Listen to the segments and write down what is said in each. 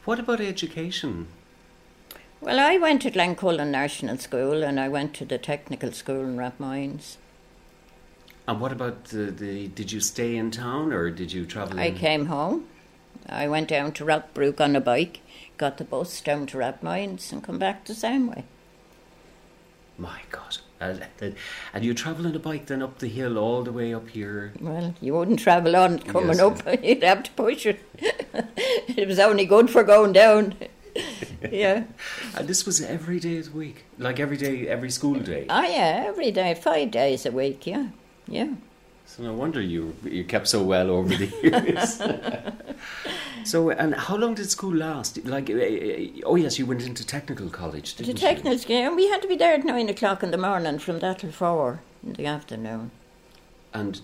What about education? Well, I went to Glencullen National School and I went to the technical school in Rathmines. And what about did you stay in town or did you travel I in? came home. I went down to Rockbrook on a bike, got the bus down to Rathmines and come back the same way. My God. And you travel on a bike then up the hill all the way up here? Well, you wouldn't travel on coming Yes, up. You'd have to push it. It was only good for going down. Yeah. And this was every day of the week? Like every day, every school day? Oh, yeah, every day, 5 days a week, yeah. Yeah. So no wonder you kept so well over the years. So, and how long did school last? Like, oh yes, you went into technical college, didn't The technical school, we had to be there at 9 o'clock in the morning, from that till 4 in the afternoon. And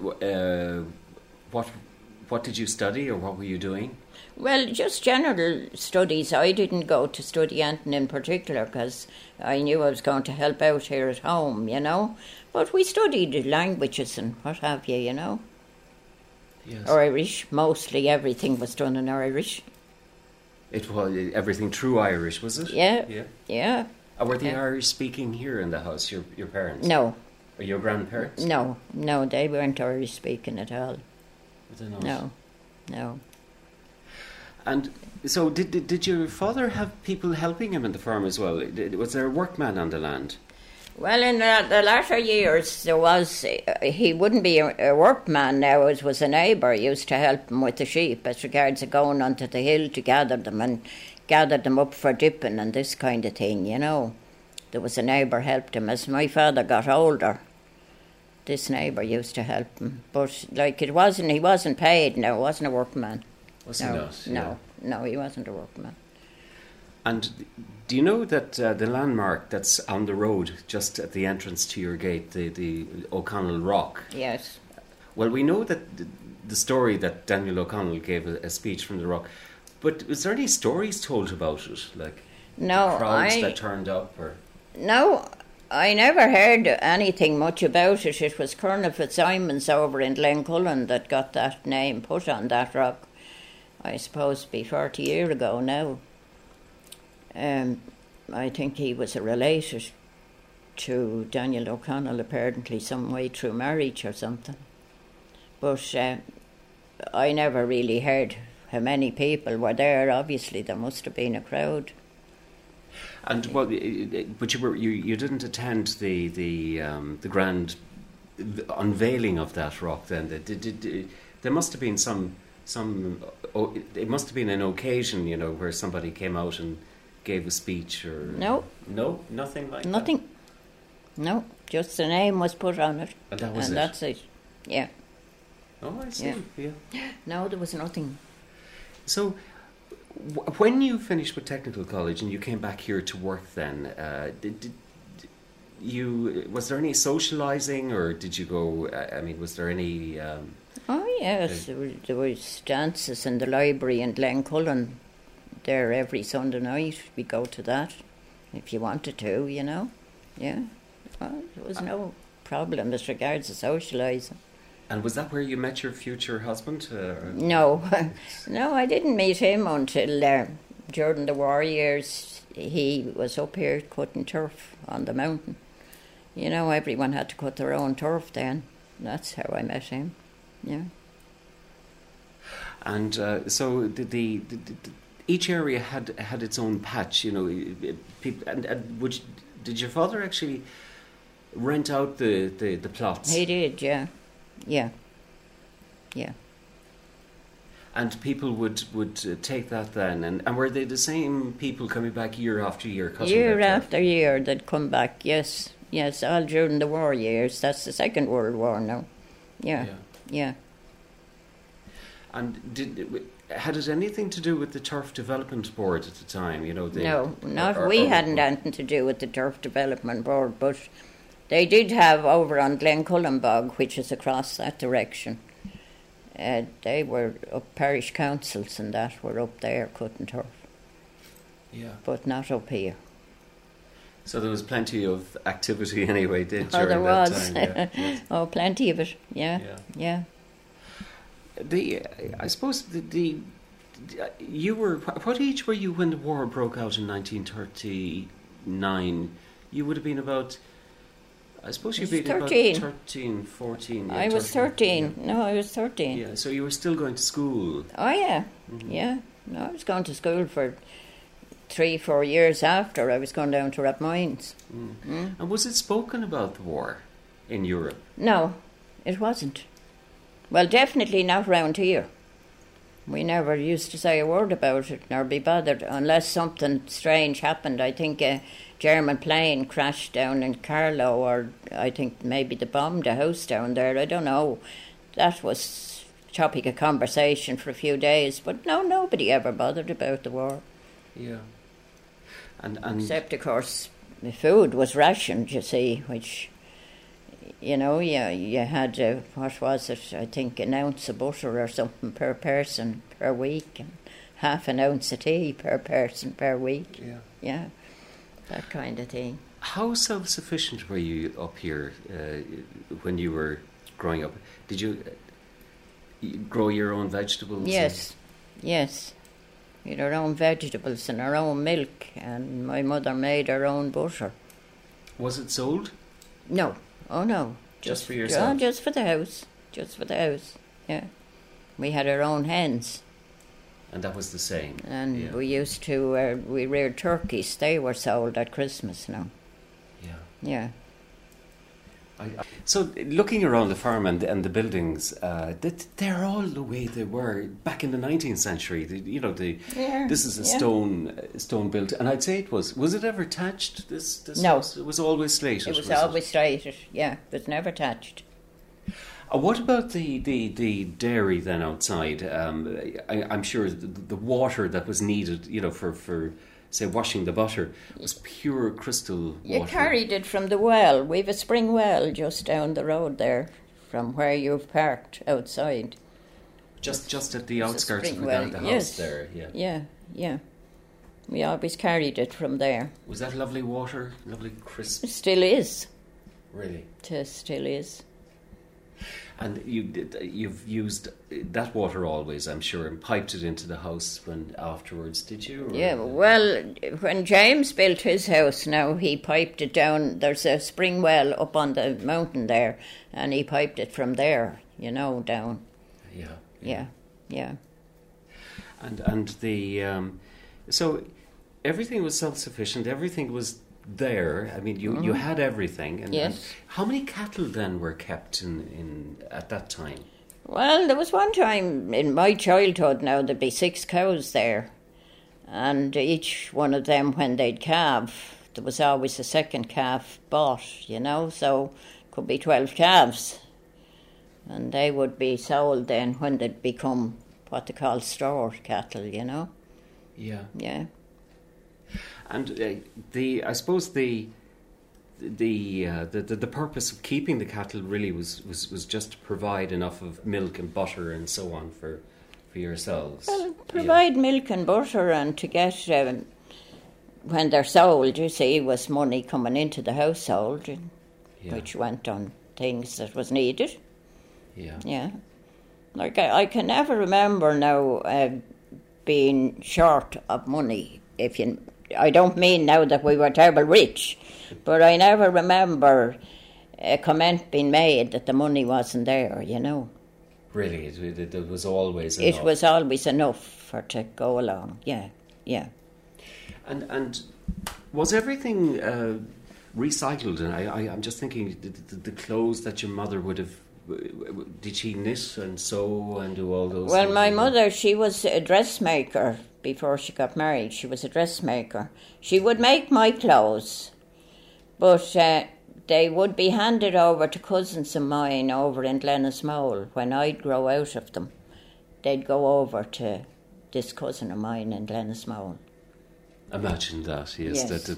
what did you study, or what were you doing? Well, just general studies. I didn't go to study anything in particular because I knew I was going to help out here at home, you know. But we studied languages and what have you, you know. Yes. Irish, mostly everything was done in Irish. It was everything true Irish, was it? Yeah, Yeah. yeah. And were the Yeah. Irish speaking here in the house, your parents? No, Or your grandparents? no, they weren't Irish speaking at all. Were they not? No. And so did your father have people helping him in the farm as well? Was there a workman on the land? Well, in the latter years, there was, he wouldn't be a workman now, it was a neighbour used to help him with the sheep as regards to going onto the hill to gather them and gather them up for dipping and this kind of thing, you know. There was a neighbour helped him. As my father got older, this neighbour used to help him. But, like, he wasn't paid now, wasn't a workman. Was he not? No, he wasn't a workman. And do you know that the landmark that's on the road just at the entrance to your gate, the O'Connell Rock? Yes. Well, we know that the story that Daniel O'Connell gave a speech from the Rock, but was there any stories told about it? Like No, crowds that turned up? Or No, I never heard anything much about it. It was Colonel Fitzsimons over in Glencullen that got that name put on that rock. I suppose it'd be 40 years ago now. I think he was a related to Daniel O'Connell, apparently some way through marriage or something. But I never really heard how many people were there. Obviously, there must have been a crowd. And well, but you didn't attend the grand unveiling of that rock then. There must have been some. It must have been an occasion, you know, where somebody came out and gave a speech or No, nothing like nothing. that. No, just the name was put on it. And that was and it. that's it. Yeah. Oh, I see. Yeah. No, there was nothing. So, when you finished with technical college and you came back here to work, then was there any socialising, or did you go? I mean, was there any? Oh yes, there was dances in the library in Glencullen. There every Sunday night we go to that, if you wanted to, you know. Yeah, well, there was no problem as regards to socialising. And was that where you met your future husband? No, no, I didn't meet him until during the war years. He was up here cutting turf on the mountain. You know, everyone had to cut their own turf then. That's how I met him. Yeah. And so each area had its own patch, you know. People did your father actually rent out the plots? He did, yeah. Yeah. And people would take that then, and were they the same people coming back year after year? Year after year they'd come back, yes, all during the war years. That's the Second World War now. Yeah. And had it anything to do with the Turf Development Board at the time? You know, we hadn't anything to do with the Turf Development Board, but they did have over on Glencullen Bog, which is across that direction. They were up parish councils and that were up there cutting turf. Yeah. But not up here. So there was plenty of activity anyway, during there was. that time. Yeah. Oh, plenty of it. Yeah. I suppose the you were, what age were you when the war broke out in 1939? You would have been about, I suppose you'd been about 13, 14. Yeah, I was 13. Yeah. No, I was 13. Yeah, so you were still going to school. Oh, yeah. Mm-hmm. Yeah. No, I was going to school for 3-4 years after I was going down to Rathmines. And was it spoken about the war in Europe? No, it wasn't. Well, definitely not round here. We never used to say a word about it, nor be bothered, unless something strange happened. I think a German plane crashed down in Carlow, or I think maybe they bombed a house down there. I don't know. That was topic of conversation for a few days, but no, nobody ever bothered about the war. Yeah. And except, of course, the food was rationed, you see, which, you know, you had, what was it, I think an ounce of butter or something per person per week, and half an ounce of tea per person per week. Yeah. Yeah, that kind of thing. How self-sufficient were you up here when you were growing up? Did you grow your own vegetables? Yes, yes. We had our own vegetables and our own milk, and my mother made her own butter. Was it sold? No. Oh, no. Just for yourself? Just for the house. Just for the house, yeah. We had our own hens. And that was the same? And we used to, we reared turkeys. They were sold at Christmas now. Yeah. Yeah. So looking around the farm and the buildings, they're all the way they were back in the 19th century. This is a stone built, and I'd say it was it ever thatched? This no, house? It was always slated. It was always slated. Yeah, it was never thatched. What about the dairy then outside? I'm sure the water that was needed, for say washing the butter, was pure crystal water. You carried it from the well. We've a spring well just down the road there from where you've parked outside. Just at the outskirts of the house there, yeah. Yeah. We always carried it from there. Was that lovely water? Lovely crisp? It still is. Really? It still is. And you've used that water always, I'm sure, and piped it into the house afterwards, did you? Or? Yeah, well, when James built his house now, he piped it down. There's a spring well up on the mountain there, and he piped it from there, down. Yeah. And the... so everything was self-sufficient, everything was there. I mean, you had everything. And how many cattle then were kept in at that time? Well, there was one time in my childhood now there'd be 6 cows there, and each one of them, when they'd calve, there was always a second calf bought, so could be 12 calves, and they would be sold then when they'd become what they call stored cattle, Yeah. And I suppose the purpose of keeping the cattle really was just to provide enough of milk and butter and so on for yourselves. Well, provide milk and butter, and to get when they're sold, you see, was money coming into the household, which went on things that was needed. Yeah. Like I can never remember now being short of money. I don't mean now that we were terrible rich, but I never remember a comment being made that the money wasn't there, Really? It was always enough? It was always enough for to go along, yeah. And was everything recycled? And I'm just thinking, the clothes that your mother would have, did she knit and sew and do all those things? Well, my mother, she was a dressmaker. Before she got married, she was a dressmaker. She would make my clothes, but they would be handed over to cousins of mine over in Glenasmole. When I'd grow out of them, they'd go over to this cousin of mine in Glenasmole. Imagine that, yes. That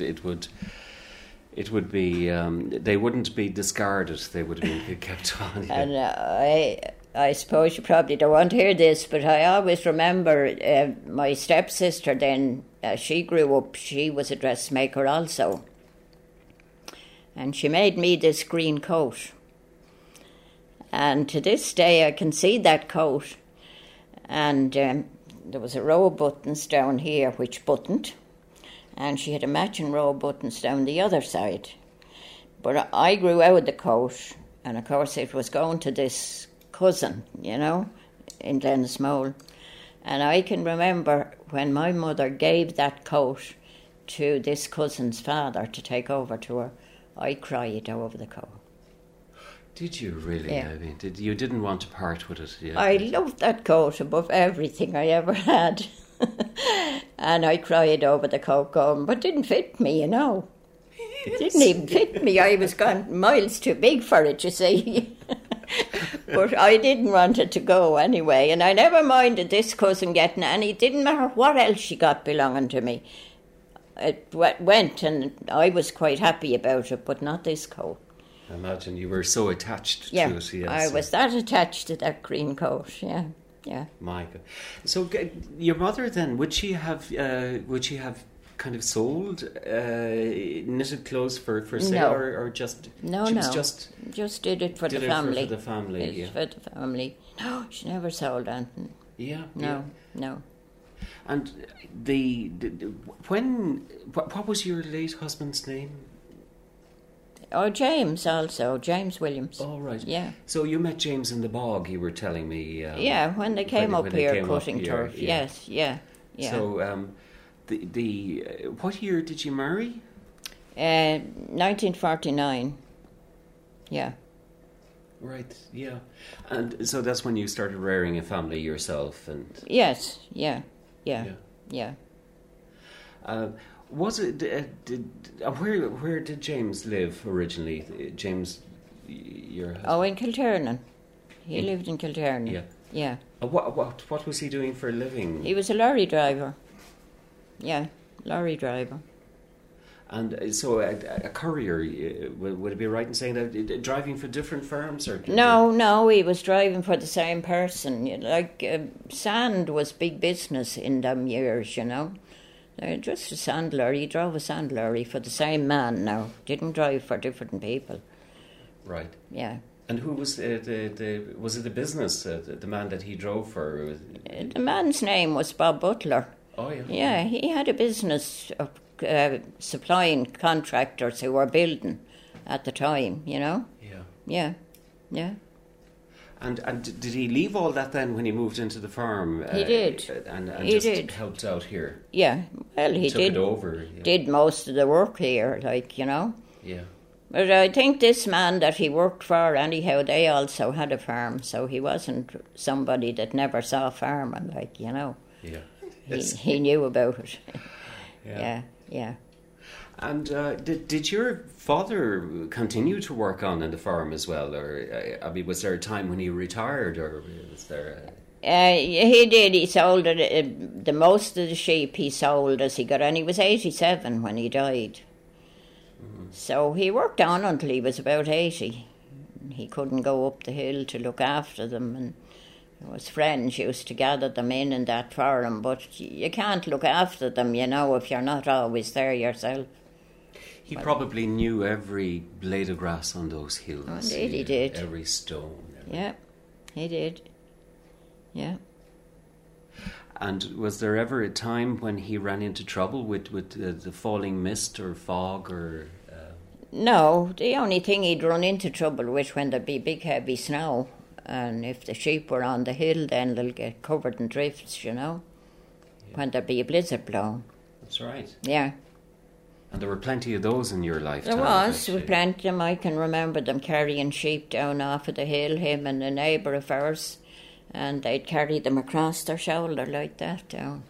it would be, they wouldn't be discarded, they would be kept on. Yeah. And I suppose you probably don't want to hear this, but I always remember my stepsister then, she grew up, she was a dressmaker also. And she made me this green coat. And to this day I can see that coat. And there was a row of buttons down here which buttoned, and she had a matching row of buttons down the other side. But I grew out of the coat, and of course it was going to this cousin, you know, in Glenismole. And I can remember when my mother gave that coat to this cousin's father to take over to her, I cried over the coat. Did you really? Yeah. I mean, you didn't want to part with it? Yeah. I loved that coat above everything I ever had. And I cried over the coat going, but it didn't fit me, you know. It didn't even fit me. I was gone miles too big for it, you see. But I didn't want it to go anyway. And I never minded this cousin getting any. It didn't matter what else she got belonging to me. It went, and I was quite happy about it, but not this coat. I imagine you were so attached to it. Yes. I was that attached to that green coat, yeah. My God. So your mother then, would she have kind of sold knitted clothes for sale, No. or just just did it for the family. For the family, Did it for the family. No, she never sold anything. Yeah. No. And what was your late husband's name? Oh, James also, James Williams. Oh, right. Yeah. So you met James in the bog, you were telling me. Yeah, when they came up here cutting here, turf. Yes, yeah. So what year did you marry? 1949. Yeah. Right, yeah. And so that's when you started rearing a family yourself, and... Yes, yeah. Was it? Where did James live originally? James, your husband? Oh, in Kilternan. He lived in Kilternan. Yeah. Yeah. What was he doing for a living? He was a lorry driver. Yeah, lorry driver. And so a courier, would it be right in saying that driving for different firms? Or No, he was driving for the same person. Sand was big business in them years, you know. Just a sand lorry. He drove a sand lorry for the same man now. Didn't drive for different people. Right. Yeah. And who was was it the business, the man that he drove for? The man's name was Bob Butler. Oh, yeah. Yeah, he had a business of supplying contractors who were building at the time, you know? Yeah. And did he leave all that then when he moved into the farm? He did. And he just did. Helped out here? Yeah, well, he took did. It over. Yeah. Did most of the work here, you know? Yeah. But I think this man that he worked for, anyhow, they also had a farm, so he wasn't somebody that never saw farming, you know? Yeah. He knew about it. Yeah. And did your father continue to work on the farm as well, or was there a time when he retired, or was there? He did. He sold it. The most of the sheep he sold as he got on. He was 87 when he died. Mm-hmm. So he worked on until he was about 80. He couldn't go up the hill to look after them, and his friends used to gather them in that farm, but you can't look after them, you know, if you're not always there yourself. He probably knew every blade of grass on those hills. Oh, indeed he did. Every stone. Yeah, he did. Yeah. And was there ever a time when he ran into trouble with the falling mist or fog or... No, the only thing he'd run into trouble with when there'd be big heavy snow. And if the sheep were on the hill, then they'll get covered in drifts, you know, when there'd be a blizzard blowing. That's right. Yeah. And there were plenty of those in your lifetime. There was plenty of them. I can remember them carrying sheep down off of the hill, him and a neighbour of ours, and they'd carry them across their shoulder like that down.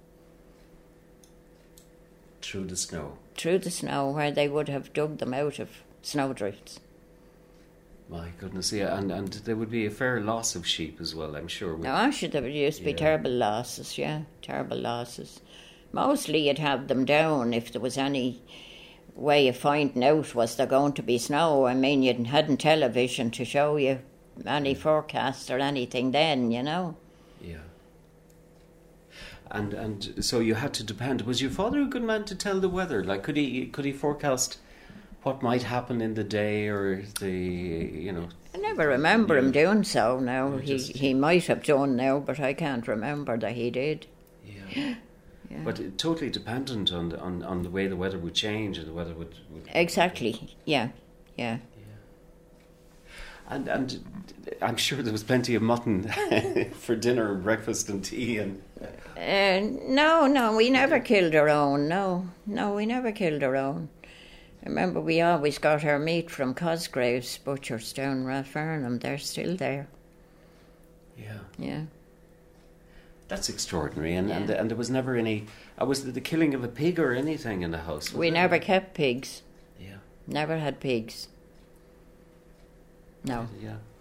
Through the snow? Through the snow, where they would have dug them out of snowdrifts. My goodness, yeah, and there would be a fair loss of sheep as well, I'm sure. No, I'm sure there used to be terrible losses, terrible losses. Mostly you'd have them down if there was any way of finding out was there going to be snow. I mean, you hadn't television to show you any forecast or anything then, you know. Yeah. And so you had to depend. Was your father a good man to tell the weather? Like, could he forecast what might happen in the day, or the, you know? I never remember him doing so now. Just- He might have done now, but I can't remember that he did. Yeah. Yeah. But totally dependent on the way the weather would change and the weather would Exactly, yeah. And I'm sure there was plenty of mutton for dinner and breakfast and tea and. No, we never killed our own. No, we never killed our own. I remember we always got our meat from Cosgrave's butchers down Rathfarnham. They're still there. Yeah. That's extraordinary, and Yeah. and there was never any. Was the killing of a pig or anything in the house? We never kept pigs. Yeah. Never had pigs. No. Yeah.